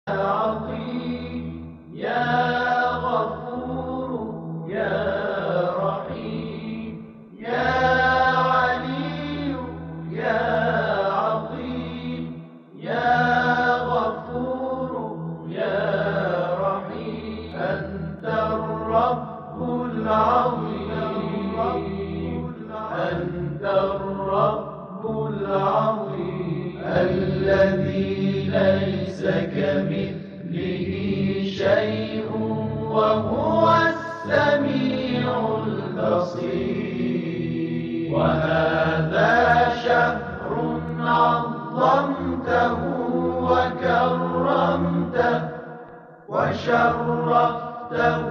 عظيم يا غفور يا رحيم يا علي يا عظيم يا غفور يا رحيم أنت الرب العظيم أنت الرب العظيم الذي ليس كمثله شيء وهو السميع البصير وهذا شهر عظمته وكرمته وشرفته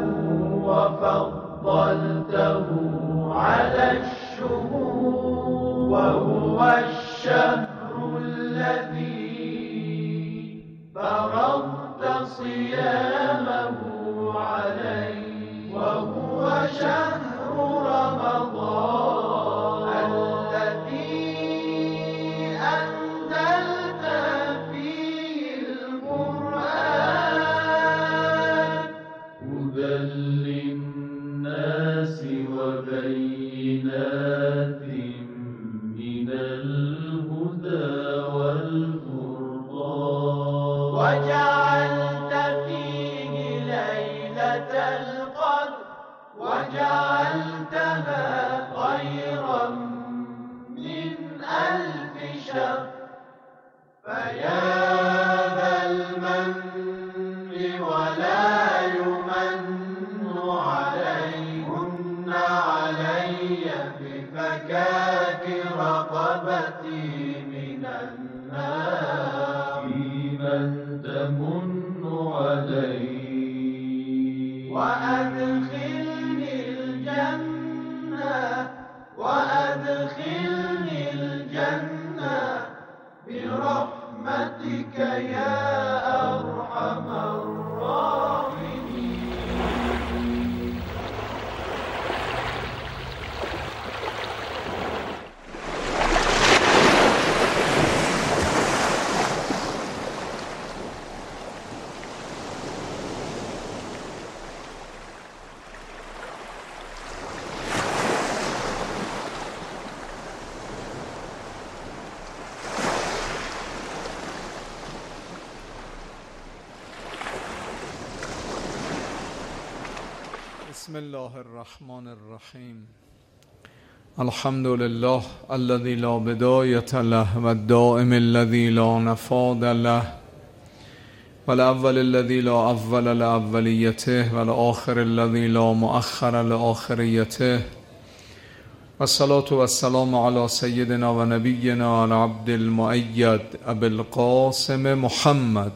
وفضلته على الشهور وهو الشهر الذي فرضت صيامه عليه وهو شهر رمضان الذي أنزلت فيه القرآن هدى للناس وبينات من الهدى والفرقان وجعلت فيه ليلة القدر وجعلتها خيرا من 1000 شهر فيا ذا المن ولا يمن عليهن علي بفكاك رقبتي من النار فيمن تمن علي وأدخلني الجنة وأدخلني الجنة برحمتك يا أرحم الراحمين. بسم الله الرحمن الرحیم الحمد لله الذي لا بداية له والدائم الذي لا نفاد له والأول الذي لا أول لأوليته والآخر الذي لا مؤخر لآخريته والصلاة والسلام على سيدنا ونبينا العبد المؤيد أبي القاسم محمد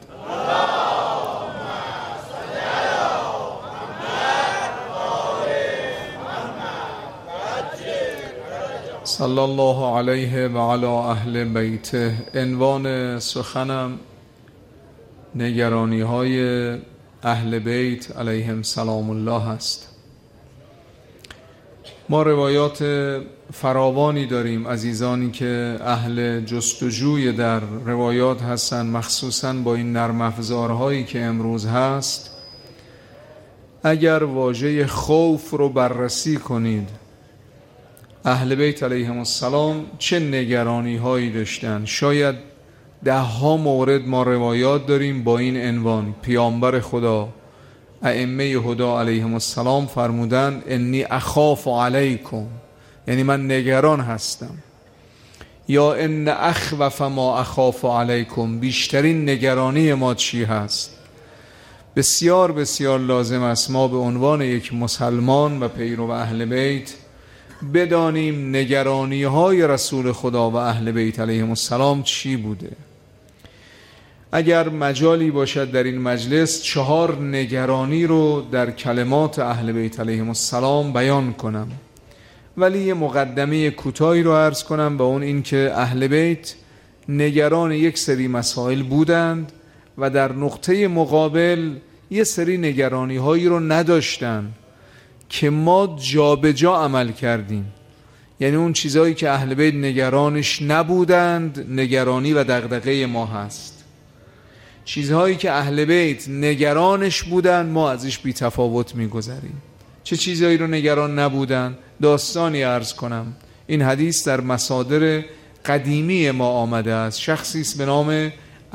صلی الله علیه و علی اهل بیته. عنوان سخنم نگرانی های اهل بیت علیهم سلام الله است. ما روایات فراوانی داریم، عزیزانی که اهل جستجوی در روایات هستند، مخصوصاً با این نرم افزارهایی که امروز هست. اگر واژه خوف رو بررسی کنید، اهل بیت علیهم السلام چه نگرانی هایی داشتن. شاید 10 مورد ما روایات داریم با این عنوان. پیامبر خدا، ائمه هدا علیهم السلام فرمودن انی اخاف علیکم، یعنی من نگران هستم. یا ان اخوف ما اخاف علیکم، بیشترین نگرانی ما چی هست. بسیار بسیار لازم است ما به عنوان یک مسلمان و پیرو اهل بیت بدانیم نگرانی های رسول خدا و اهل بیت علیهم السلام چی بوده. اگر مجالی باشد در این مجلس 4 نگرانی رو در کلمات اهل بیت علیهم السلام بیان کنم، ولی یه مقدمه کوتاهی رو عرض کنم، با اون این که اهل بیت نگران یک سری مسائل بودند و در نقطه مقابل یه سری نگرانی هایی رو نداشتن که ما جا به جا عمل کردیم. یعنی اون چیزایی که اهل بیت نگرانش نبودند، نگرانی و دغدغه ما هست. چیزهایی که اهل بیت نگرانش بودن ما ازش بی تفاوت میگذریم. چه چیزهایی رو نگران نبودن؟ داستانی عرض کنم. این حدیث در مصادر قدیمی ما آمده است. شخصی است به نام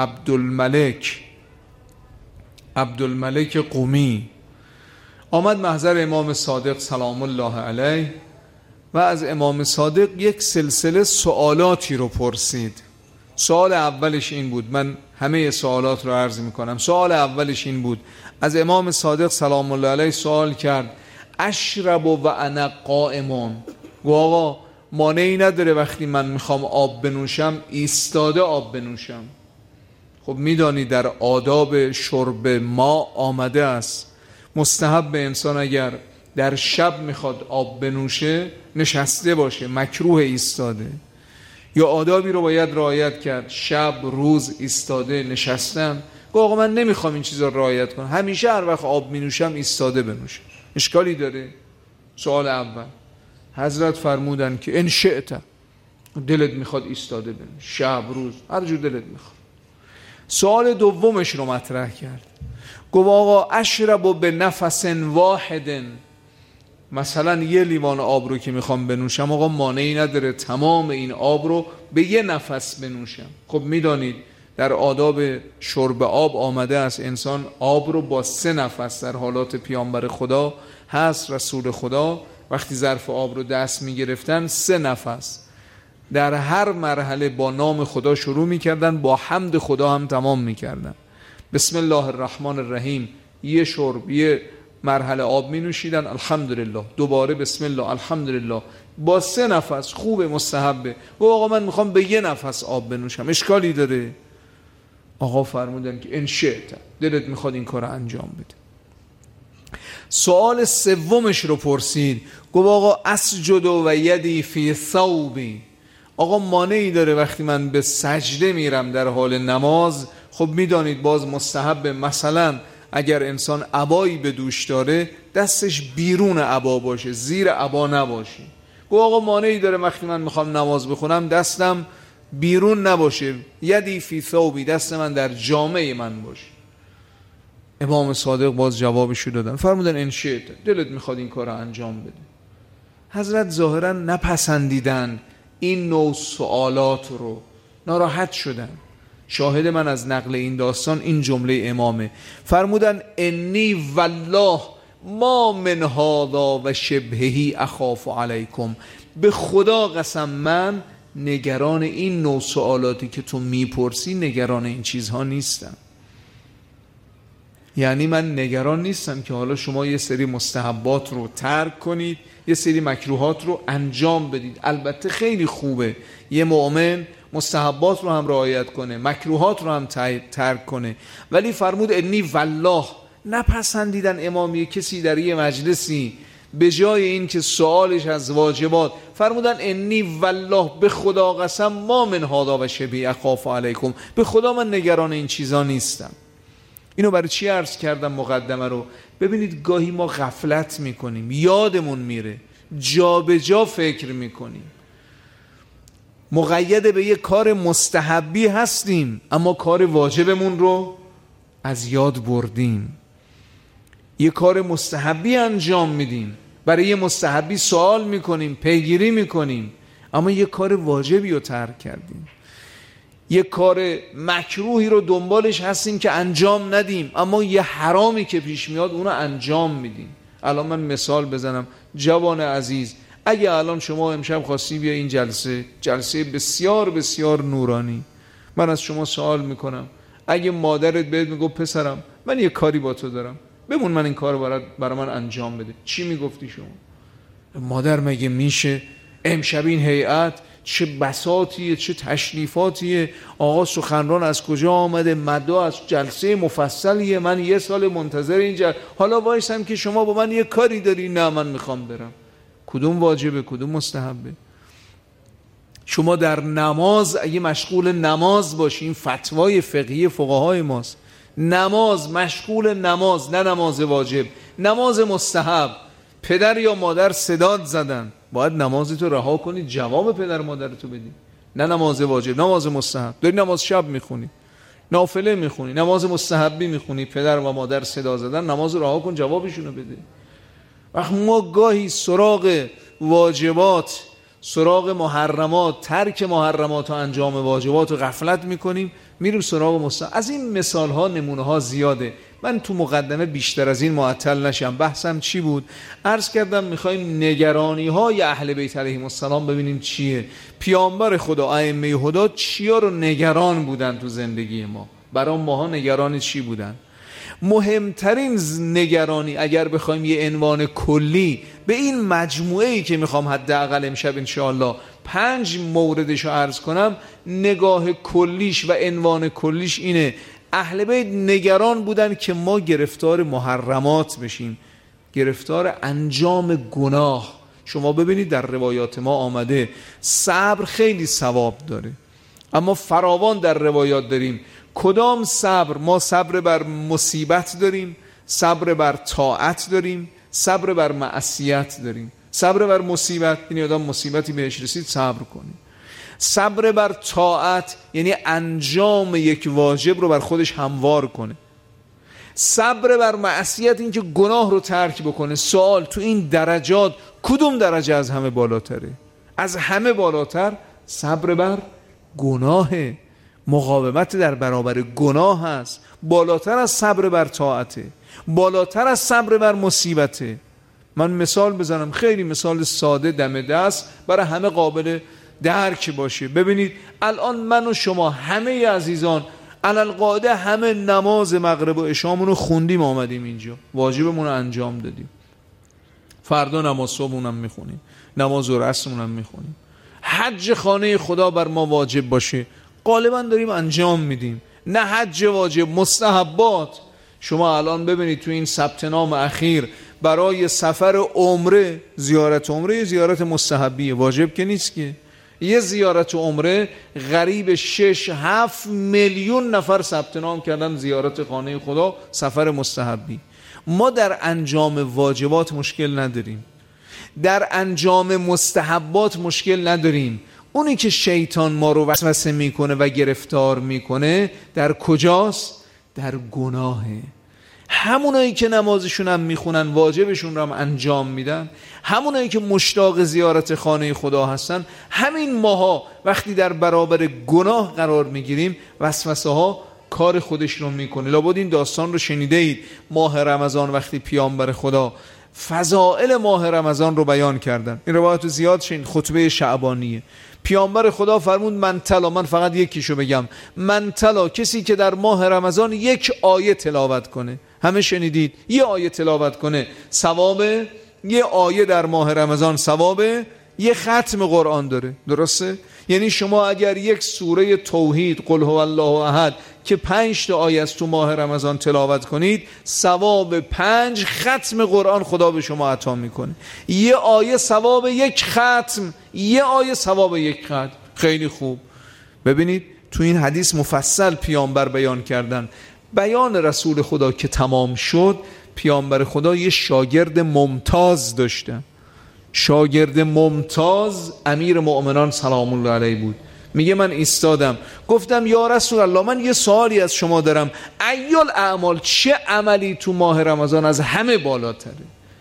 عبدالملک قمی آمد محضر امام صادق سلام الله علیه و از امام صادق یک سلسله سوالاتی رو پرسید. سوال اولش این بود، من همه سوالات رو عرض میکنم. سوال اولش این بود، از امام صادق سلام الله علیه سوال کرد اشرب و انا قائمون، گو آقا مانعی نداره وقتی من میخوام آب بنوشم ایستاده آب بنوشم؟ خب میدانی در آداب شرب ما آمده است مستحب به انسان اگر در شب میخواد آب بنوشه نشسته باشه، مکروه ایستاده. یا آدابی رو باید رعایت کرد، شب روز ایستاده نشستن. گفت آقا من نمیخوام این چیزا رو رعایت کنم، همیشه هر وقت آب مینوشم ایستاده بنوشم، اشکالی داره؟ سوال اول. حضرت فرمودن که ان شئت، دلت میخواد ایستاده بنوش، شب روز هر جور دلت میخواد. سوال دومش رو مطرح کرد، گفت آقا اشرب به نفس واحد، مثلا یه لیوان آب رو که میخوام بنوشم آقا مانعی نداره تمام این آب رو به یه نفس بنوشم؟ خب میدانید در آداب شرب آب آمده است انسان آب رو با 3 نفس، در حالات پیامبر خدا هست رسول خدا وقتی ظرف آب رو دست میگرفتن 3 نفس در هر مرحله با نام خدا شروع میکردن، با حمد خدا هم تمام میکردن. بسم الله الرحمن الرحیم یه شرب یه مرحله آب می نوشیدن، الحمدلله، دوباره بسم الله الحمدلله، با 3 نفس. خوبه، مستحبه. و آقا من میخوام به یه نفس آب بنوشم، اشکالی داره؟ آقا فرمودن که ان شئت، دلت میخواد این کار انجام بده. سوال سومش رو پرسید، گفت آقا اسجد و یدی فی ثوبی، آقا مانعی داره وقتی من به سجده میرم در حال نماز؟ خب میدانید باز مستحب، مثلا اگر انسان عبایی به دوش داره دستش بیرون عبا باشه، زیر عبا نباشه. گفت آقا مانعی داره وقتی من میخوام نماز بخونم دستم بیرون نباشه، یدی فی ثوبی، دست من در جامه من باشه؟ امام صادق باز جوابشو دادن، فرمودن ان شئت، دلت میخواد این کار رو انجام بده. حضرت ظاهرا نپسندیدن این نوع سوالات رو، ناراحت شدن. شاهد من از نقل این داستان این جمله امامه، فرمودن انی والله ما من هذا و شبهه اخاف علیکم، به خدا قسم من نگران این نوع سوالاتی که تو میپرسی نگران این چیزها نیستم. یعنی من نگران نیستم که حالا شما یه سری مستحبات رو ترک کنید، یه سری مکروهات رو انجام بدید. البته خیلی خوبه یه مؤمن مستحبات رو هم رعایت کنه، مکروهات رو هم ترک کنه، ولی فرمود انی والله، نپسندیدن امامی کسی در یه مجلسی به جای این که سوالش از واجبات فرمودن انی والله، به خدا قسم ما من هذا و شبیه اخاف علیکم، به خدا من نگران این چیزا نیستم. اینو برای چی عرض کردم مقدمه رو؟ ببینید گاهی ما غفلت میکنیم، یادمون میره، جا به جا فکر میکنیم، مقید به یه کار مستحبی هستیم اما کار واجبمون رو از یاد بردیم. یه کار مستحبی انجام میدیم، برای یه مستحبی سوال میکنیم، پیگیری میکنیم، اما یه کار واجبی رو ترک کردیم. یه کار مکروهی رو دنبالش هستیم که انجام ندیم، اما یه حرامی که پیش میاد اونو انجام میدیم. الان من مثال بزنم، جوان عزیز، اگه الان شما امشب خواستی بیا این جلسه بسیار بسیار نورانی، من از شما سوال میکنم، اگه مادرت بهت میگه پسرم من یه کاری با تو دارم، بمون من این کار برای من انجام بده، چی میگفتی شما؟ مادر مگه میشه؟ امشب این هیئت چه بساطیه، چه تشریفاتیه، آقا سخنران از کجا آمده، مدا از جلسه مفصلیه، من 1 سال منتظر این حالا وایسم که شما با من یه کاری داری؟ نه من میخوام برم. کدوم واجبه کدوم مستحبه؟ شما در نماز اگه مشغول نماز باشی، این فتوای فقهی فقهای ماست، نماز، مشغول نماز، نه نماز واجب، نماز مستحب، پدر یا مادر صدات زدن، باید نمازتو رها کنی جواب پدر مادرتو بدی، نه نماز واجب، نماز مستحب. داری نماز شب میخونی، نافله میخونی، نماز مستحبی میخونی، پدر و مادر صدا زدن، نماز رها کن جوابشونو بده. وقت ما گاهی سراغ واجبات، سراغ محرمات، ترک محرمات و انجام واجبات و غفلت میکنیم، میریم سراغ مستحب. از این مثال ها نمونه ها زیاده. من تو مقدمه بیشتر از این معطل نشم. بحثم چی بود؟ عرض کردم میخوایم نگرانی های اهل بیت علیهم السلام ببینیم چیه. پیامبر خدا، ائمه هدا چیا رو نگران بودن تو زندگی ما، برای ماها نگران چی بودن؟ مهمترین نگرانی اگر بخوایم یه عنوان کلی به این مجموعه‌ای که میخوام حداقل امشب انشاءالله 5 موردش رو عرض کنم، نگاه کلیش و عنوان کلیش اینه: اهل بیت نگران بودن که ما گرفتار محرمات بشیم، گرفتار انجام گناه. شما ببینید در روایات ما آمده صبر خیلی ثواب داره، اما فراوان در روایات داریم. کدام صبر؟ ما صبر بر مصیبت داریم، صبر بر طاعت داریم، صبر بر معصیت داریم. صبر بر مصیبت یعنی آدم مصیبتی بهش رسید صبر کنه. صبر بر طاعت یعنی انجام یک واجب رو بر خودش هموار کنه. صبر بر معصیت این که گناه رو ترک بکنه. سوال: تو این درجات کدوم درجه از همه بالاتره؟ از همه بالاتر صبر بر گناهه، مقاومت در برابر گناه هست، بالاتر از صبر بر طاعته، بالاتر از صبر بر مصیبته. من مثال بزنم، خیلی مثال ساده دم دست برای همه قابل درک باشه. ببینید الان من و شما همه عزیزان علالقاعده همه نماز مغرب و عشامون رو خوندیم، آمدیم اینجا، واجبمون رو انجام دادیم. فردا نماز صبحمون هم میخونیم، نماز و رسممون هم میخونیم. حج خانه خدا بر ما واجب باشه، غالبا داریم انجام میدیم. نه حج واجب، مستحبات. شما الان ببینید تو این ثبت نام اخیر برای سفر عمره، زیارت عمره زیارت مستحبیه، واجب که نیست که. یه زیارت عمره قریب 6-7 میلیون نفر ثبت نام کردن زیارت خانه خدا، سفر مستحبی. ما در انجام واجبات مشکل نداریم، در انجام مستحبات مشکل نداریم. اونی که شیطان ما رو وسوسه میکنه و گرفتار میکنه در کجاست؟ در گناهه. همونایی که نمازشون هم میخونن، واجبشون رو هم انجام میدن، همونایی که مشتاق زیارت خانه خدا هستن، همین ماها وقتی در برابر گناه قرار میگیریم وسوسه ها کار خودش رو میکنه. لابد این داستان رو شنیده اید. ماه رمضان وقتی پیامبر خدا فضائل ماه رمضان رو بیان کردن، این روایت زیاد شنید، خطبه شعبانیه. پیامبر خدا فرمود من فقط یکیشو بگم، من تلا، کسی که در ماه رمضان یک آیه تلاوت کنه، همه شنیدید، یه آیه تلاوت کنه ثواب یه آیه در ماه رمضان ثواب یه ختم قرآن داره. درسته؟ یعنی شما اگر یک سوره توحید قل هو الله احد که 5 تا آیه از تو ماه رمضان تلاوت کنید، ثواب 5 ختم قرآن خدا به شما عطا میکنه. یه آیه ثواب یک ختم، یه آیه ثواب یک ختم. خیلی خوب. ببینید تو این حدیث مفصل پیامبر بیان کردن. بیان رسول خدا که تمام شد، پیامبر خدا یه شاگرد ممتاز داشتن. شاگرد ممتاز امیر مؤمنان سلام الله علیه بود. میگه من ایستادم گفتم یا رسول الله، من یه سوالی از شما دارم، ایال اعمال، چه عملی تو ماه رمضان از همه بالاتره؟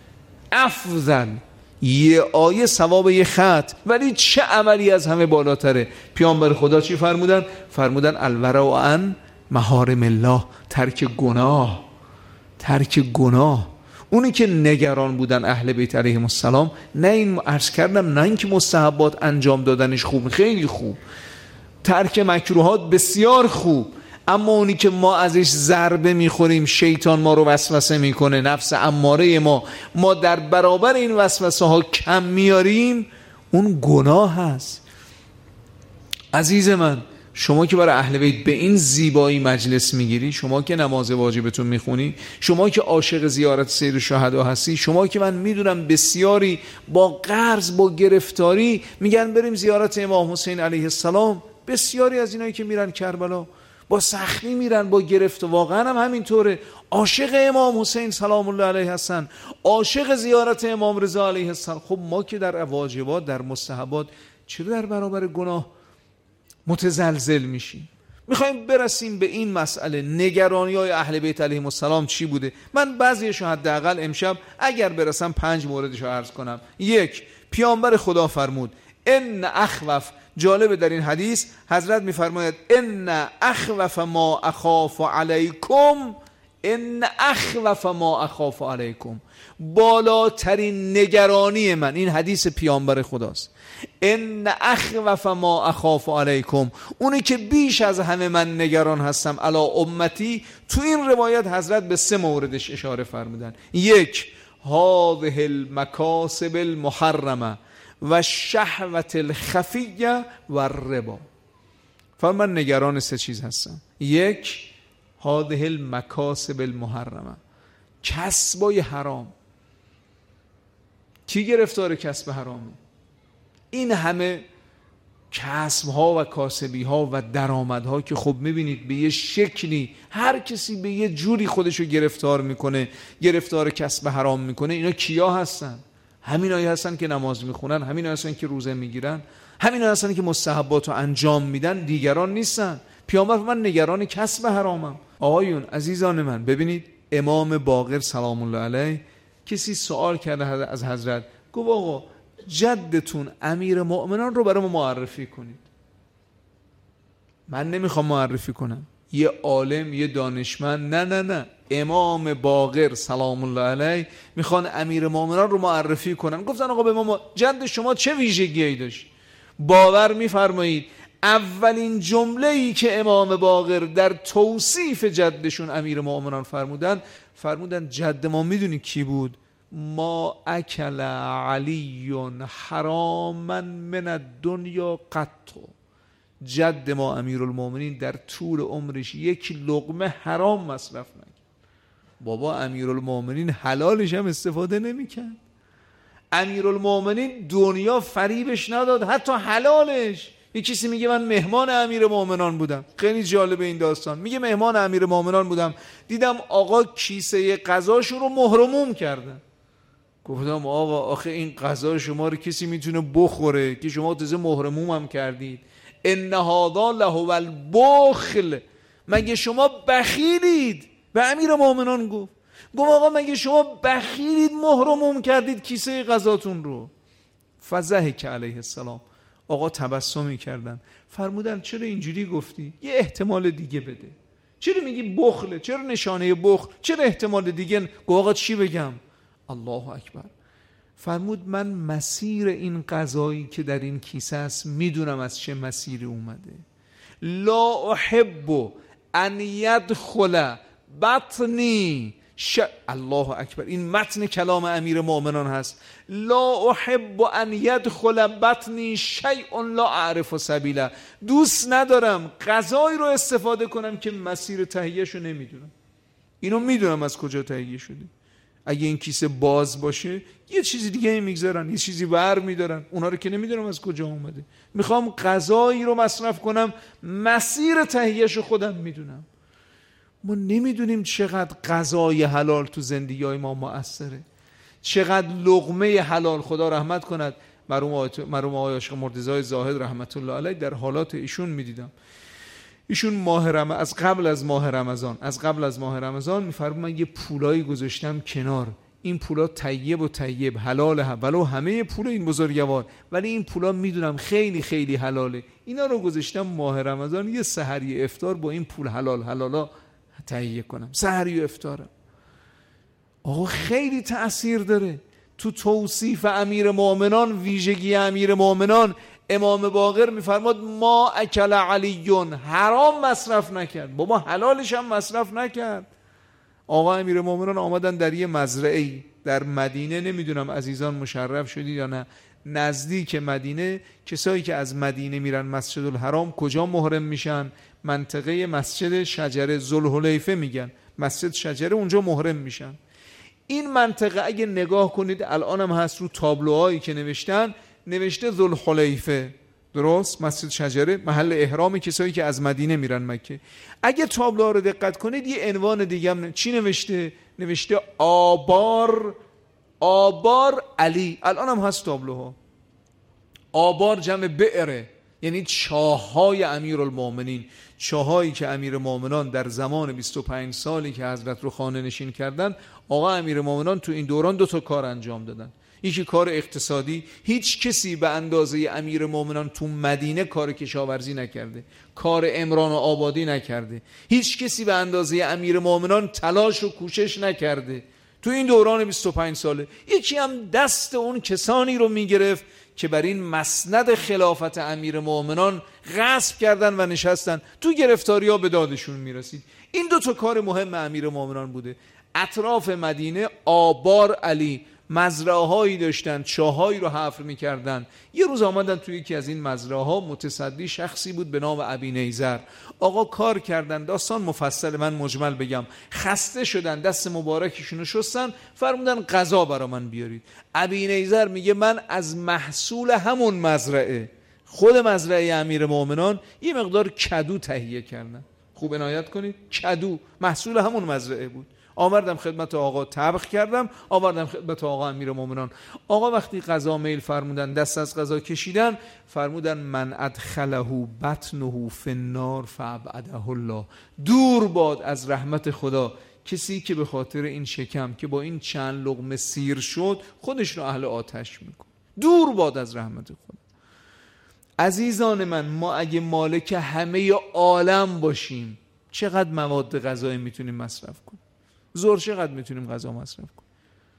افضل، یه آیه ثواب یه خط، ولی چه عملی از همه بالاتره؟ پیامبر خدا چی فرمودن؟ فرمودن الورع عن محارم الله، ترک گناه. ترک گناه. اونی که نگران بودن اهل بیت علیهم السلام، نه این عرض کردم، نه این که مستحبات انجام دادنش خوب، خیلی خوب، ترک مکروهات بسیار خوب، اما اونی که ما ازش ضربه میخوریم، شیطان ما رو وسوسه میکنه، نفس اماره ما در برابر این وسوسه ها کم میاریم، اون گناه هست. عزیز من، شما که برای اهل بیت به این زیبایی مجلس میگیری، شما که نماز واجبتون میخونی، شما که عاشق زیارت سید شهدا هستی، شما که من میدونم بسیاری با قرض، با گرفتاری میگن بریم زیارت امام حسین علیه السلام، بسیاری از اینایی که میرن کربلا با سختی میرن، با گرفت، واقعا هم همینطوره، عاشق امام حسین سلام الله علیه هستن، عاشق زیارت امام رضا علیه السلام. خب ما که در واجبات، در مستحبات، چرا در برابر گناه متزلزل میشیم؟ میخوایم برسیم به این مسئله. نگرانی های اهل بیت علیهم السلام چی بوده؟ من بعضیشو حداقل امشب اگر برسم 5 موردشو عرض کنم. 1. پیامبر خدا فرمود ان اخوف، جالبه در این حدیث حضرت میفرماید ان اخوف ما اخاف علیکم، ان اخوف ما اخاف علیکم، بالاترین نگرانی من، این حدیث پیامبر خداست، ان اخوف ما اخاف علیکم، اونی که بیش از همه من نگران هستم علی امتی. تو این روایت حضرت به 3 موردش اشاره فرمودن. 1. هذه المکاسب المحرمه و شهوت الخفیه و الربا. من نگران 3 چیز هستم. 1. هذه المکاسب المحرمه، کسبای حرام. کی گرفتار کسب حرامه؟ این همه کسب ها و کاسبی ها و درآمد ها که خب میبینید به یه شکلی هر کسی به یه جوری خودشو گرفتار میکنه، گرفتار کسب حرام میکنه. اینا کیا هستن؟ همینایی هستن که نماز میخونن، همینایی هستن که روزه میگیرن، همینایی هستن که مستحبات رو انجام میدن، دیگران نیستن. پیامبر من نگران کسب حرامم. آقایون عزیزان من، ببینید امام باقر سلام الله علیه کسی سوال کرده از حضرت، گفت آقا جدتون امیر مؤمنان رو برای ما معرفی کنید. من نمیخوام معرفی کنم، یه عالم، یه دانشمند، نه امام باقر سلام الله علیه میخوان امیر مؤمنان رو معرفی کنن. گفتن آقا به ما جد شما چه ویژگیایی داشت؟ باور میفرمایید اولین جمله‌ای که امام باقر در توصیف جدشون امیر مؤمنان فرمودن جد ما میدونی کی بود؟ ما اکل علی حراما من الدنیا قط. جد ما امیرالمومنین در طول عمرش 1 لقمه حرام مصرف نکرد. بابا امیرالمومنین حلالش هم استفاده نمیکرد. امیرالمومنین دنیا فریبش نداد، حتی حلالش. یک کسی میگه من مهمان امیر مومنان بودم، خیلی جالبه این داستان، میگه مهمان امیر مومنان بودم، دیدم آقا کیسه غذاشون رو مهرموم کردن. گفتم آقا آخه این غذا شما رو کسی میتونه بخوره که شما تازه مهرموم هم کردید؟ ان هذا لهو البخل، مگه شما بخیلید؟ به امیر مومنان گفت آقا مگه شما بخیلید مهرموم کردید کیسه غذاتون رو؟ فضحک علیه السلام، آقا تبسمی کردن، فرمودن چرا اینجوری گفتی؟ یه احتمال دیگه بده. چرا میگی بخله؟ چرا نشانه بخل؟ چرا احتمال دیگه؟ گفت آقا چی بگم؟ الله اکبر. فرمود من مسیر این غذایی که در این کیسه است میدونم از چه مسیری اومده. لا احب ان یدخل بطنی الله اکبر، این متن کلام امیر مؤمنان هست. لا احب ان یدخل بطنی شیء لا اعرف سبیله، دوست ندارم غذایی رو استفاده کنم که مسیر تهیه‌اش رو نمیدونم. اینو میدونم از کجا تهیه شده. اگه این کیسه باز باشه یه چیزی دیگه میگذارن، یه چیزی ور میدارن، اونا رو که نمیدونم از کجا اومده. میخوام غذایی رو مصرف کنم مسیر تهیه‌اش رو خودم میدونم. ما نمیدونیم چقدر غذای حلال تو زندگی‌های ما مؤثره، چقدر لقمه حلال. خدا رحمت کند مرحوم آقای عاشق مرتضی زاهد رحمت الله علیه، در حالات ایشون میدیدم، ایشون از قبل از ماه رمضان میفرمود من یه پولایی گذاشتم کنار، این پولا طیب حلاله، ولو همه پول این بزرگوار، ولی این پولا میدونم خیلی خیلی حلاله، اینا رو گذاشتم ماه رمضان یه سحری افطار با این پول حلالا تهیه کنم، سحری و افطارم. آقا خیلی تأثیر داره تو توصیف امیر مؤمنان. ویژگی امیر مؤمنان امام باقر میفرماد ما اکل علیون، حرام مصرف نکرد. بابا حلالش هم مصرف نکرد. آقا امیر مؤمنان آمدن در یه مزرعه‌ای در مدینه، نمیدونم عزیزان مشرف شدید یا نه، نزدیک مدینه کسایی که از مدینه میرن مسجد الحرام کجا محرم میشن؟ منطقه مسجد شجره، ذوالحلیفه میگن، مسجد شجره، اونجا محرم میشن. این منطقه اگه نگاه کنید الان هم هست رو تابلوهایی که نوشته ذوالحلیفه، درست؟ مسجد شجره محل احرام کسایی که از مدینه میرن مکه. اگه تابلوها رو دقت کنید یه عنوان دیگه هم چی نوشته آبار علی. الان هم هست تابلوها. آبار جمع بئره، یعنی چاه‌های امیرالمومنین، چاهایی که امیرالمومنان در زمان 25 سالی که حضرت رو خانه نشین کردن، آقا امیرالمومنان تو این دوران 2 تا کار انجام دادن. یکی کار اقتصادی، هیچ کسی به اندازه امیرالمومنان تو مدینه کار کشاورزی نکرده، کار عمران و آبادی نکرده، هیچ کسی به اندازه امیرالمومنان تلاش و کوشش نکرده تو این دوران 25 ساله. یکی هم دست اون کسانی رو میگرفت که بر این مسند خلافت امیرالمومنان غصب کردن و نشستن، تو گرفتاری ها به دادشون میرسید. این 2 تا کار مهم امیرالمومنان بوده. اطراف مدینه آبار علی مزرعه هایی داشتن، چاهایی رو حفر میکردن. یه روز آمدن توی یکی از این مزرعه ها، متصدی شخصی بود به نام ابی نیزر. آقا کار کردن، داستان مفصل، من مجمل بگم. خسته شدن، دست مبارکشون رو شستن، فرمودن غذا برا من بیارید. ابی نیزر میگه من از محصول همون مزرعه، خود مزرعه امیرالمومنان، یه مقدار کدو تهیه کردن. خوب عنایت کنید، کدو محصول همون مزرعه بود. آوردم خدمت آقا، طبخ کردم، آوردم خدمت آقا امیرالمومنان. آقا وقتی غذا میل فرمودن، دست از غذا کشیدن، فرمودن من ادخله بطنه فی النار فابعده الله. دور باد از رحمت خدا کسی که به خاطر این شکم که با این چند لقمه سیر شد خودش رو اهل آتش میکنه. دور باد از رحمت خدا. عزیزان من، ما اگه مالک همه عالم باشیم چقدر مواد غذایی میتونیم مصرف کنیم؟ زور چقدر میتونیم غذا مصرف کنیم؟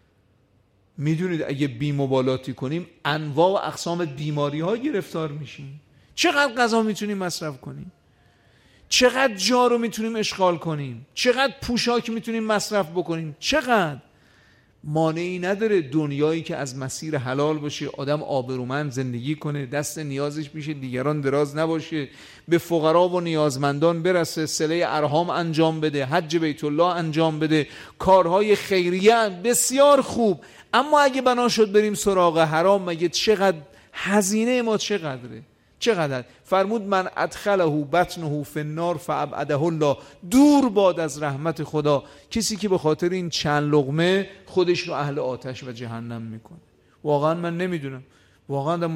میدونید اگه بی‌مبالاتی کنیم انواع و اقسام بیماری ها گرفتار میشیم. چقدر غذا میتونیم مصرف کنیم؟ چقدر جا رو میتونیم اشغال کنیم؟ چقدر پوشاک میتونیم مصرف بکنیم؟ چقدر؟ مانعی نداره دنیایی که از مسیر حلال باشه، آدم آبرومند زندگی کنه، دست نیازش میشه دیگران دراز نباشه، به فقرا و نیازمندان برسه، صله ارحام انجام بده، حج بیت الله انجام بده، کارهای خیریه بسیار خوب. اما اگه بنا شد بریم سراغ حرام، مگه چقدر هزینه ما چقدره؟ چقدر؟ فرمود من ادخله بطنه فی النار فابعده الله. دور باد از رحمت خدا کسی که به خاطر این چند لقمه خودش رو اهل آتش و جهنم میکنه. واقعا من نمیدونم، واقعا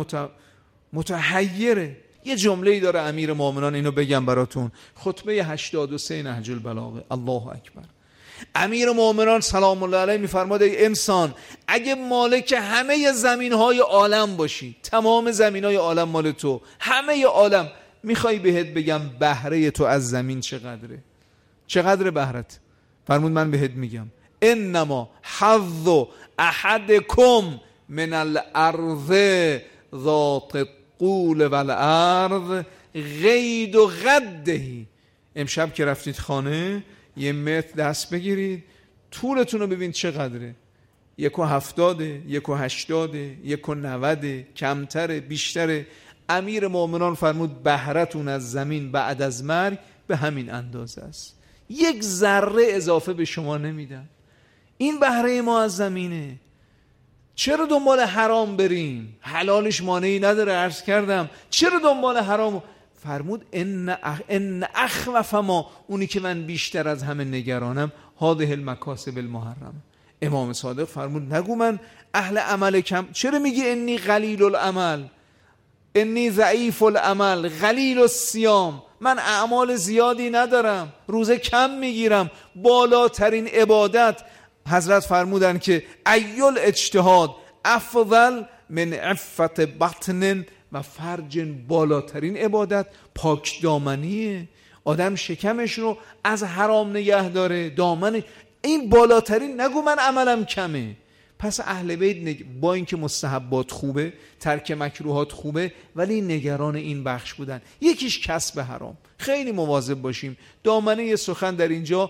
متحیره. یه جمله‌ای داره امیرالمومنان، اینو بگم براتون، خطبه 83 نهج البلاغه. الله اکبر. امیرالمومنان سلام الله علیه میفرماد ای انسان، اگه مالک همه زمین‌های عالم باشی، تمام زمین‌های عالم مال تو، همه عالم، میخوای بهت بگم بهره تو از زمین چقدره؟ چقدر بهرت؟ فرمود من بهت میگم انما حظ احدکم من الارض ذات الطول والعرض غید و غده. امشب که رفتید خانه یه متر دست بگیرید، طولتون رو ببین چقدره. 1.70، 1.80، 1.90، کمتره، بیشتره. امیرالمومنان فرمود بهرتون از زمین بعد از مرگ به همین اندازه است. 1 ذره اضافه به شما نمیدن. این بهره ما از زمینه. چرا دنبال حرام بریم؟ حلالش مانعی نداره. عرض کردم چرا دنبال حرام؟ فرمود ان اخوف ما، اونی که من بیشتر از همه نگرانم، هذه المکاسب المحرم. امام صادق فرمود نگو من اهل عمل کم. چرا میگی انی قلیل العمل، انی ضعیف العمل، قلیل الصیام؟ من اعمال زیادی ندارم، روزه کم میگیرم. بالاترین عبادت حضرت فرمودن که ایل اجتهاد افضل من عفت بطن و فرج. بالاترین عبادت پاک دامنیه. آدم شکمش رو از حرام نگه داره، دامن. این بالاترین. نگو من عملم کمه. پس اهل بیت با اینکه مستحبات خوبه، ترک مکروهات خوبه، ولی نگران این بخش بودن. یکیش کسب حرام. خیلی مواظب باشیم. دامنه سخن در اینجا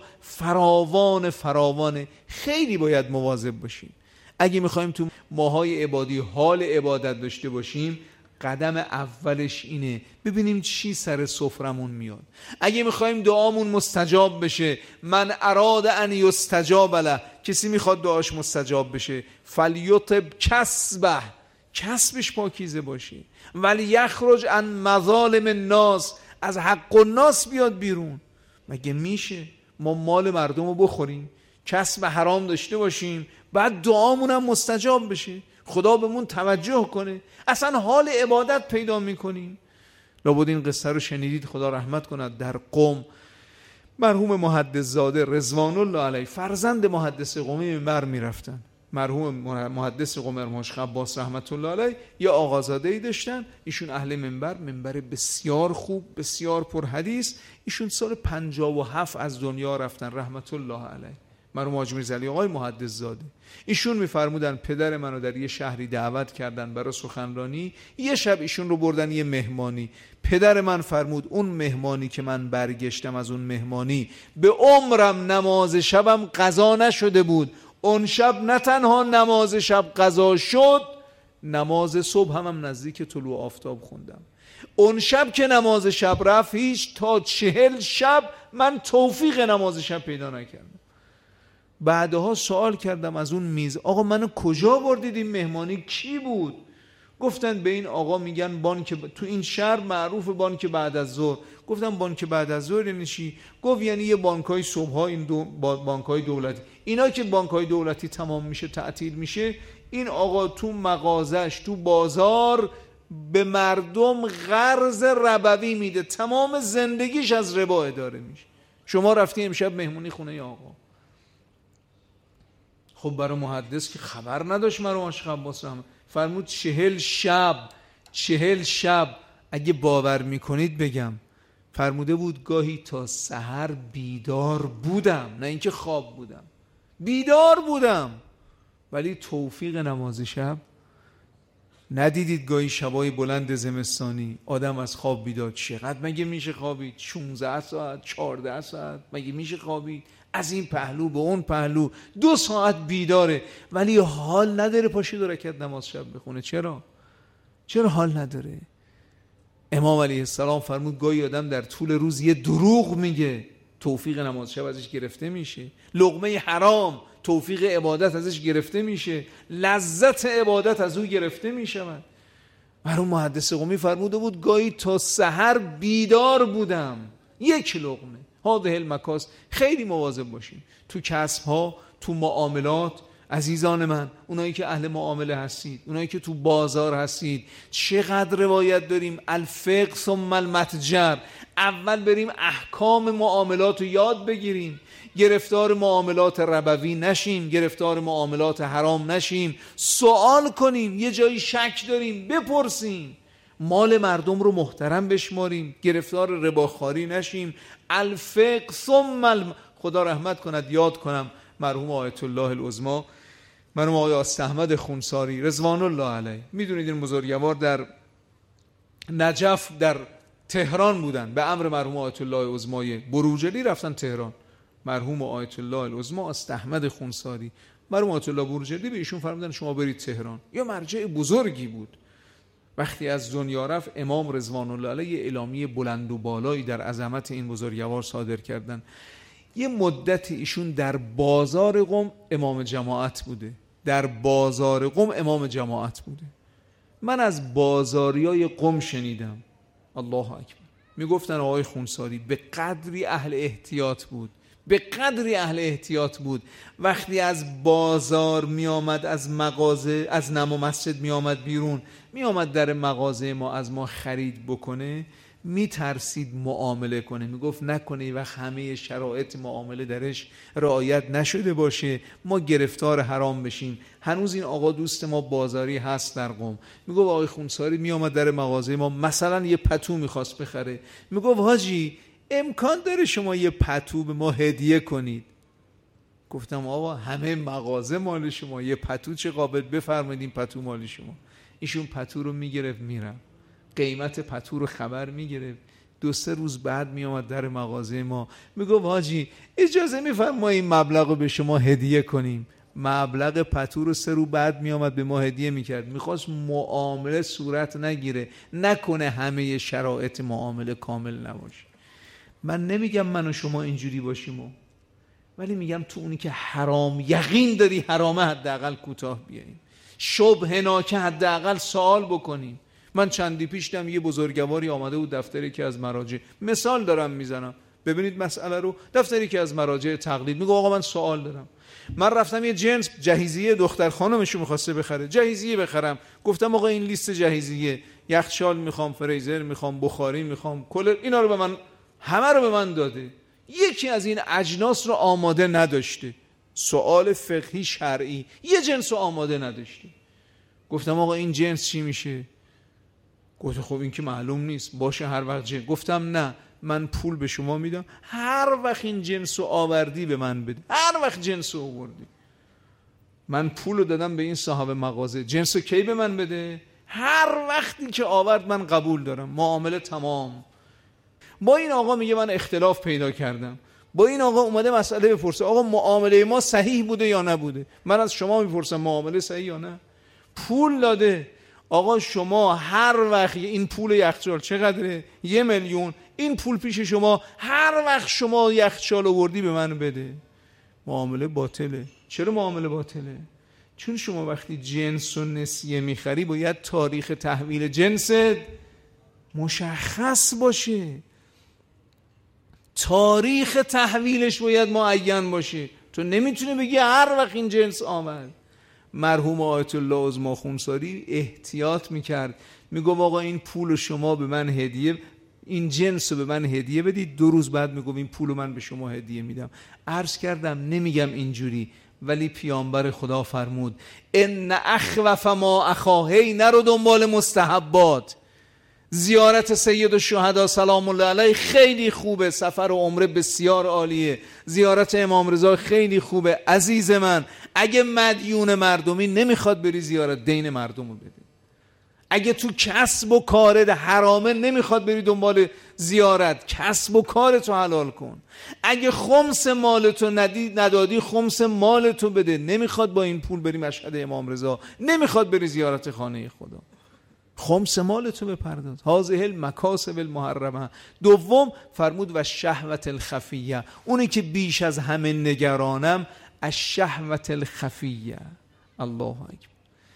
فراوانه. خیلی باید مواظب باشیم. اگه میخوایم تو ماهای عبادی حال عبادت داشته باشیم، قدم اولش اینه ببینیم چی سر سفرمون میاد. اگه میخوایم دعامون مستجاب بشه، من اراد ان یستجاب له، کسی میخواد دعاش مستجاب بشه، فلیطب کسبه، کسبش پاکیزه باشه، ولی یخرج عن مظالم الناس، از حق الناس بیاد بیرون. مگه میشه ما مال مردم رو بخوریم، کسب حرام داشته باشیم، بعد دعامون هم مستجاب بشه، خدا بهمون توجه کنه، اصلا حال عبادت پیدا میکنیم؟ لابد این قصه رو شنیدید، خدا رحمت کند. در قم مرحوم محدث زاده رضوان الله علیه فرزند محدث قمی منبر میرفتن. مرحوم محدث قم مشق عباس رحمت الله علیه یه آقازاده‌ای داشتن، ایشون اهل منبر بسیار خوب، بسیار پر حدیث. ایشون سال 57 از دنیا رفتن رحمت الله علیه. مرحوم حاج میرزا علی آقای محدث زاده. ایشون میفرمودن پدر منو در یه شهری دعوت کردن برای سخنرانی. یه شب ایشون رو بردن یه مهمانی. پدر من فرمود اون مهمانی که من برگشتم از اون مهمانی به عمرم نماز شبم قضا نشده بود. اون شب نه تنها نماز شب قضا شد، نماز صبح هم نزدیک طلوع آفتاب خوندم. اون شب که نماز شب رفت هیچ تا 40 شب من توفیق نماز شب پیدا نکردم. بعدها سوال کردم از اون میز، آقا منو کجا بردید؟ این مهمانی کی بود؟ گفتن به این آقا میگن بانک تو این شهر معروف بانک بعد از ظهر. گفتم بانک بعد از ظهر یعنی چی؟ گفت یعنی یه بانکای صبح‌ها، این بانکای دولتی، اینا که بانکای دولتی تمام میشه تعطیل میشه، این آقا تو مغازش تو بازار به مردم قرض ربوی میده، تمام زندگیش از ربا اداره میشه. شما رفتی امشب مهمونی خونه ی آقا. خب برای محدث که خبر نداشت مرحوم شیخ عباس رحمت فرمود 40 شب اگه باور میکنید بگم، فرموده بود گاهی تا سحر بیدار بودم، نه اینکه خواب بودم، بیدار بودم، ولی توفیق نماز شب ندیدید. گاهی شبای بلند زمستانی آدم از خواب بیدار، چقدر مگه میشه خوابید؟ 16 ساعت 14 ساعت مگه میشه خوابید؟ از این پهلو به اون پهلو 2 ساعت بیداره، ولی حال نداره پاشه 2 رکعت نماز شب بخونه. چرا حال نداره؟ امام علیه السلام فرمود گاهی آدم در طول روز یه دروغ میگه، توفیق نماز شب ازش گرفته میشه. لقمه حرام، توفیق عبادت ازش گرفته میشه، لذت عبادت از او گرفته میشه. مرحوم محدث قمی فرموده بود گاهی تا سحر بیدار بودم. 1 لقمه. هذه المکاس. خیلی مواظب باشیم تو کسب ها، تو معاملات. عزیزان من، اونایی که اهل معامله هستید، اونایی که تو بازار هستید، چقدر روایت داریم الفقه ثم المتجر. اول بریم احکام معاملات رو یاد بگیریم، گرفتار معاملات ربوی نشیم، گرفتار معاملات حرام نشیم، سوال کنیم، یه جایی شک داریم بپرسیم، مال مردم رو محترم بشماریم، گرفتار رباخواری نشیم. الفقه ثم خدا رحمت کند یاد کنم مرحوم آیت الله العظمی، مرحوم آقای استحمد خونساری رضوان الله علیه. میدونید این بزرگوار در نجف در تهران بودن، به امر مرحوم آیت الله العظمی بروجردی رفتن تهران. مرحوم آیت الله العظمی استحمد خونساری، مرحوم آیت الله بروجردی به ایشون فرمودن شما برید تهران. یا مرجع بزرگی بود. وقتی از دنیا رفت امام رضوان الله علیه اعلامیه بلند و بالایی در عظمت این بزرگوار صادر کردن. یه مدت ایشون در بازار قم امام جماعت بوده، در بازار قم امام جماعت بوده. من از بازاریای قم شنیدم، الله اکبر، میگفتن آقای خونساری به قدری اهل احتیاط بود، به قدری اهل احتیاط بود، وقتی از بازار می آمد، از مغازه، از نم و مسجد می آمد بیرون، می آمد در مغازه ما از ما خرید بکنه، می ترسید معامله کنه، می گفت نکنه این وقت همه شرایط معامله درش رعایت نشده باشه ما گرفتار حرام بشیم. هنوز این آقا دوست ما بازاری هست در قم، می گفت آقای خونساری می آمد در مغازه ما، مثلا یه پتو می خواست بخره، می گفت حاجی امکان داره شما یه پتو به ما هدیه کنید؟ گفتم آقا همه مغازه مال شما، یه پتو چه قابل، بفرمایید این پتو مال شما. ایشون پتو رو میگرفت میرم، قیمت پتو رو خبر میگرفت، 2-3 روز بعد میامد در مغازه ما میگفت حاجی اجازه میفرمایید این مبلغ رو به شما هدیه کنیم. مبلغ پتو رو 3 روز بعد میامد به ما هدیه میکرد. میخواست معامله صورت نگیره، نکنه همه شرایط معامله کامل نباشه. من نمیگم من و شما اینجوری باشیم، ولی میگم تو اونی که حرام یقین داری حرامه حداقل کوتاه بیاییم، شبهه ناکه حداقل سوال بکنیم. من چندی پیش دیدم یه بزرگواری آمده بود دفتری که از مراجع، مثال دارم میزنم ببینید مسئله رو، دفتری که از مراجع تقلید، میگه آقا من سوال دارم، من رفتم یه جنس جهیزیه دختر خانمشو میخواسته بخره، جهیزیه بخرم، گفتم آقا این لیست جهیزیه یخچال میخوام، فریزر میخوام، بخاری میخوام، کولر، اینا رو به من، همه رو به من داده. یکی از این اجناس رو آماده نداشته. سوال فقهی شرعی، یه جنس رو آماده نداشته. گفتم آقا این جنس چی میشه؟ گفت خب این که معلوم نیست، باشه هر وقت جنس. گفتم نه، من پول به شما میدم، هر وقت این جنس رو آوردی به من بده. هر وقت جنس رو آوردی، من پول رو دادم به این صاحب مغازه، جنس رو کی به من بده؟ هر وقتی که آورد من قبول دارم. معامله تمام. با این آقا میگه من اختلاف پیدا کردم. با این آقا اومده مسئله بپرسه، آقا معامله ما صحیح بوده یا نبوده؟ من از شما میپرسم معامله صحیح یا نه؟ پول داده. آقا شما هر وقت این پول یخچال چقدره؟ 1 میلیون. این پول پیش شما، هر وقت شما یخچال آوردی به من بده. معامله باطله. چرا معامله باطله؟ چون شما وقتی جنس و نسیه میخری باید تاریخ تحویل جنست مشخص باشه، تاریخ تحویلش باید معین باشه. تو نمیتونی بگی هر وقت این جنس آمد. مرحوم آیت الله عظما خونساری احتیاط میکرد، میگو آقا این پول شما به من هدیه، این جنس رو به من هدیه بدید، 2 روز بعد میگم این پول من به شما هدیه میدم. عرض کردم نمیگم اینجوری، ولی پیامبر خدا فرمود ان اخوف ما اخاهی، نرو دنبال مستحبات. زیارت سید الشهدا سلام الله علیه خیلی خوبه، سفر و عمره بسیار عالیه، زیارت امام رضا خیلی خوبه. عزیز من، اگه مدیون مردمی نمیخواد بری زیارت، دین مردم رو بده. اگه تو کسب و کارت حرامه نمیخواد بری دنبال زیارت، کسب و کارتو حلال کن. اگه خمس مالتو ندادی، خمس مالتو بده. نمیخواد با این پول بری مشهد امام رضا، نمیخواد بری زیارت خانه خدا، خمس مالتو بپرداز. هذه المکاسب المحرمه. دوم فرمود و شهوت الخفیه، اونی که بیش از همه نگرانم، الشهوت الخفیه. الله اکبر.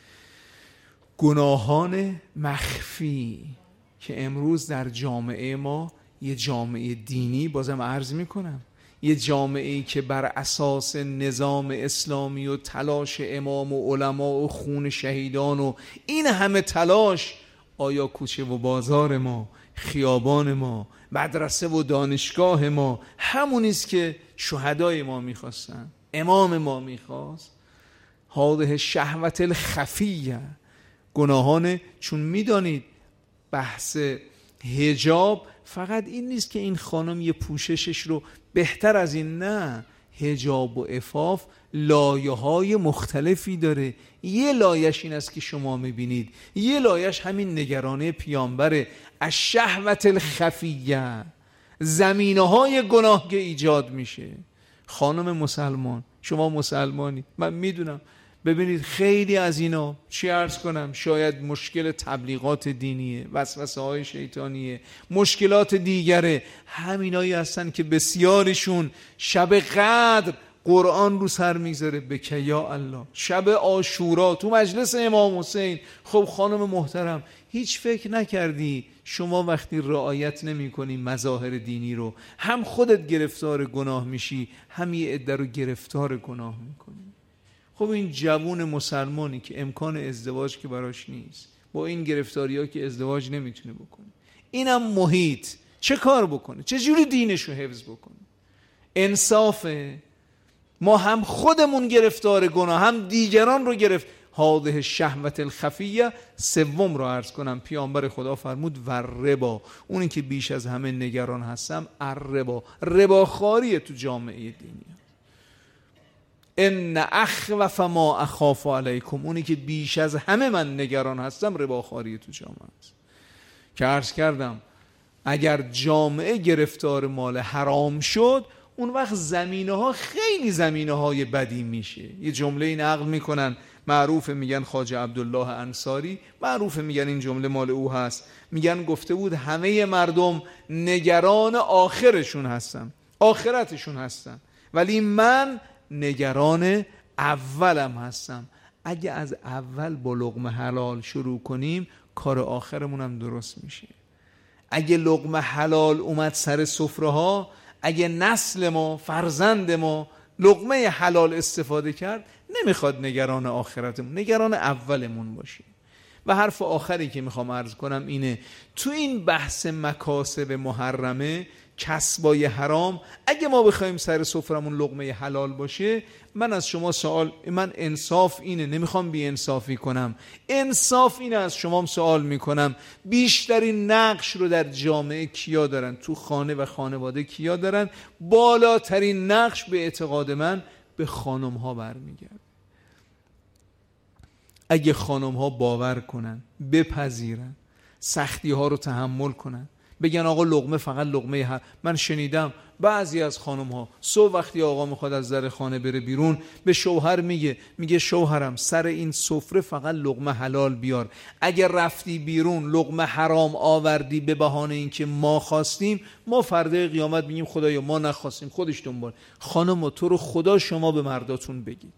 گناهان مخفی که امروز در جامعه ما، یه جامعه دینی، بازم عرض میکنم، یه جامعه‌ای که بر اساس نظام اسلامی و تلاش امام و علما و خون شهیدان و این همه تلاش، آیا کوچه و بازار ما، خیابان ما، مدرسه و دانشگاه ما همونیست که شهدای ما میخواستن، امام ما میخواست؟ هذه شهوت الخفیه. گناهانه. چون میدانید بحث حجاب فقط این نیست که این خانم یه پوششش رو بهتر از این، نه، حجاب و عفاف لایه‌های مختلفی داره. یه لایش این است که شما میبینید، یه لایش همین نگرانی پیامبره، الشهوت الخفیه، زمینه‌های گناه که ایجاد میشه. خانم مسلمان، شما مسلمانی، من میدونم، ببینید خیلی از اینا، چی عرض کنم، شاید مشکل تبلیغات دینیه، وسوسه های شیطانیه، مشکلات دیگره، همینایی هستن که بسیارشون شب قدر قرآن رو سر میگذاره، بکه یا الله، شب عاشورا تو مجلس امام حسین. خب خانم محترم، هیچ فکر نکردی شما وقتی رعایت نمی کنی مظاهر دینی رو، هم خودت گرفتار گناه میشی، هم یه عده رو گرفتار گناه میکنی؟ خب این جوون مسلمانی که امکان ازدواج که براش نیست، با این گرفتاری ها که ازدواج نمیتونه بکنه، اینم محیط، چه کار بکنه؟ چه جوری دینش رو حفظ بکنه؟ انصافه؟ ما هم خودمون گرفتار گناه، هم دیگران رو گرفت. هذه شهوت الخفیه. سوم رو عرض کنم، پیامبر خدا فرمود و ربا، اونی که بیش از همه نگران هستم، الربا، رباخواری تو جامعه دینی. ان اخوف ما اخاف علیکم، اونی که بیش از همه من نگران هستم، رباخواری تو جامعه است. که عرض کردم اگر جامعه گرفتار مال حرام شد، اون وقت زمینه ها خیلی زمینه های بدی میشه. یه جمله نقل میکنن، معروف، میگن خواجه عبدالله انصاری، معروف میگن این جمله مال او هست، میگن گفته بود همه مردم نگران آخرشون هستن، آخرتشون هستن، ولی من نگران اولم هستم. اگه از اول با لقمه حلال شروع کنیم، کار آخرمون هم درست میشه. اگه لقمه حلال اومد سر سفره ها، اگه نسل ما، فرزند ما لقمه حلال استفاده کرد، نمیخواد نگران آخرتمون، نگران اولمون باشیم. و حرف آخری که میخوام عرض کنم اینه، تو این بحث مکاسب محرمه، کسبای حرام، اگه ما بخوایم سر سفرمون لقمه حلال باشه، من از شما سوال، من انصاف اینه، نمیخوام بی انصافی کنم، انصاف اینه، از شما سوال میکنم بیشترین نقش رو در جامعه کیا دارن؟ تو خانه و خانواده کیا دارن؟ بالاترین نقش به اعتقاد من به خانم ها برمیگرد. اگه خانم ها باور کنن، بپذیرن، سختی ها رو تحمل کنن، بگن آقا لقمه فقط لقمه من شنیدم بعضی از خانم ها صبح وقتی آقا میخواد از در خانه بره بیرون به شوهر میگه شوهرم سر این سفره فقط لقمه حلال بیار، اگر رفتی بیرون لقمه حرام آوردی به بهانه اینکه ما خواستیم، ما فردا قیامت میگیم خدایا ما نخواستیم، خودش دنبال. خانم تو رو خدا شما به مرداتون بگید،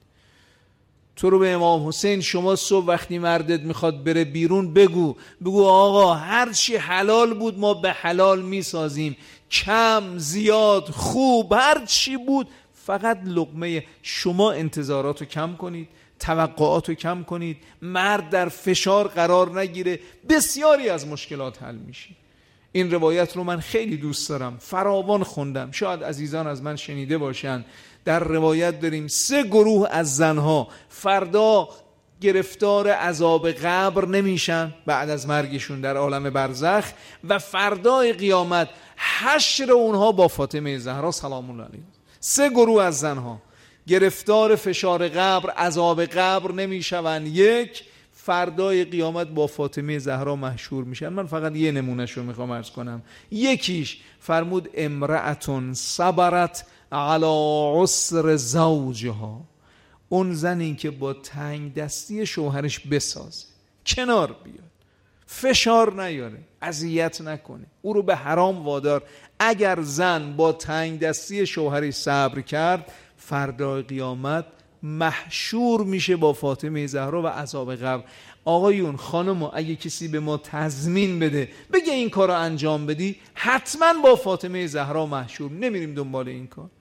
تو رو به امام حسین شما صبح وقتی مردت میخواد بره بیرون بگو آقا هر چی حلال بود ما به حلال میسازیم، کم زیاد خوب هر چی بود، فقط لقمه. شما انتظاراتو کم کنید، توقعاتو کم کنید، مرد در فشار قرار نگیره، بسیاری از مشکلات حل میشه. این روایت رو من خیلی دوست دارم، فراوان خوندم، شاید عزیزان از من شنیده باشن. در روایت داریم 3 گروه از زنها فردا گرفتار عذاب قبر نمیشن بعد از مرگشون در عالم برزخ، و فردای قیامت حشر اونها با فاطمه زهرا سلام الله علیها. 3 گروه از زنها گرفتار فشار قبر، عذاب قبر نمیشون، 1 فردای قیامت با فاطمه زهرا محشور میشن. من فقط یه نمونهش رو میخوام عرض کنم. یکیش فرمود امرأتون صبرت علی عسر زوجها، اون زنی که با تنگ دستی شوهرش بسازه، کنار بیاد، فشار نیاره، اذیت نکنه، او رو به حرام وادار. اگر زن با تنگ دستی شوهرش صبر کرد، فردای قیامت محشور میشه با فاطمه زهرا و عذاب قبر. آقایون خانم، اگه کسی به ما تضمین بده بگه این کار رو انجام بدی، حتما با فاطمه زهرا محشور، نمیریم دنبال این کار،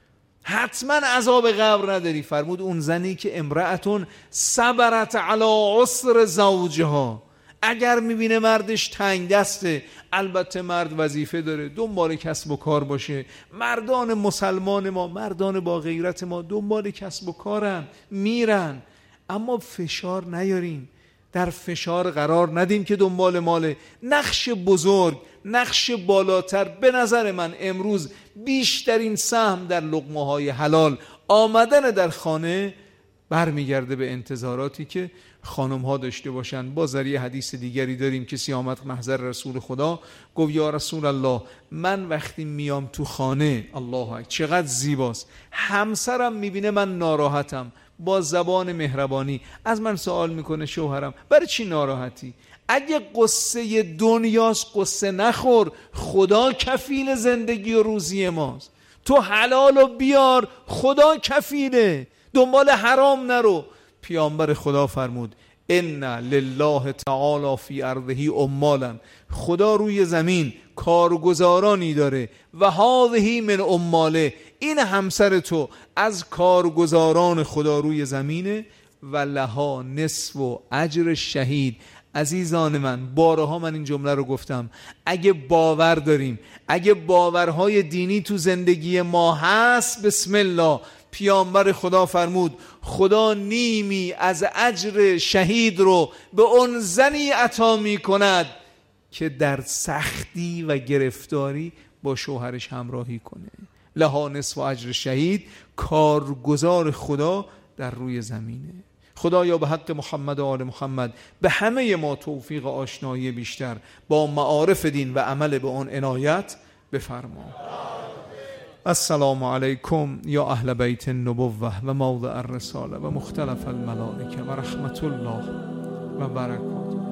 حتما عذاب قبر نداری. فرمود اون زنی که امرأتون صبرت علی عسر زوجها، اگر میبینه مردش تنگ دسته، البته مرد وظیفه داره دنبال کسب و کار باشه، مردان مسلمان ما، مردان با غیرت ما دنبال کسب و کارن، میرن، اما فشار نیاریم، در فشار قرار ندیم که دنبال ماله. نقش بزرگ، نقش بالاتر به نظر من امروز بیشترین سهم در لقمه های حلال آمدن در خانه برمیگرده به انتظاراتی که خانم ها داشته باشن. با ذریعه حدیث دیگری داریم، کسی آمد محضر رسول خدا گفت یا رسول الله، من وقتی میام تو خانه، الله اکبر چقدر زیباست، همسرم میبینه من ناراحتم، با زبان مهربانی از من سوال میکنه شوهرم برای چی ناراحتی؟ اگه قصه دنیاست قصه نخور، خدا کفیل زندگی و روزی ماست، تو حلالو بیار، خدا کفیله، دنبال حرام نرو. پیامبر خدا فرمود ان لله تعالی فی ارضه عمالا، خدا روی زمین کارگزارانی داره، و هذه من عماله، این همسر تو از کارگزاران خدا روی زمینه، و لها نصف و اجر شهید. عزیزان من، بارها من این جمله رو گفتم، اگه باور داریم، اگه باورهای دینی تو زندگی ما هست، بسم الله، پیامبر خدا فرمود خدا نیمی از اجر شهید رو به اون زنی عطا می کند که در سختی و گرفتاری با شوهرش همراهی کنه. لها نصف اجر شهید، کارگزار خدا در روی زمینه. خدایا به حق محمد و آل محمد به همه ما توفیق آشنایی بیشتر با معارف دین و عمل به آن عنایت بفرما. السلام علیکم یا اهل بیت النبوة و موضع الرساله و مختلف الملائکه و رحمت الله و برکاته.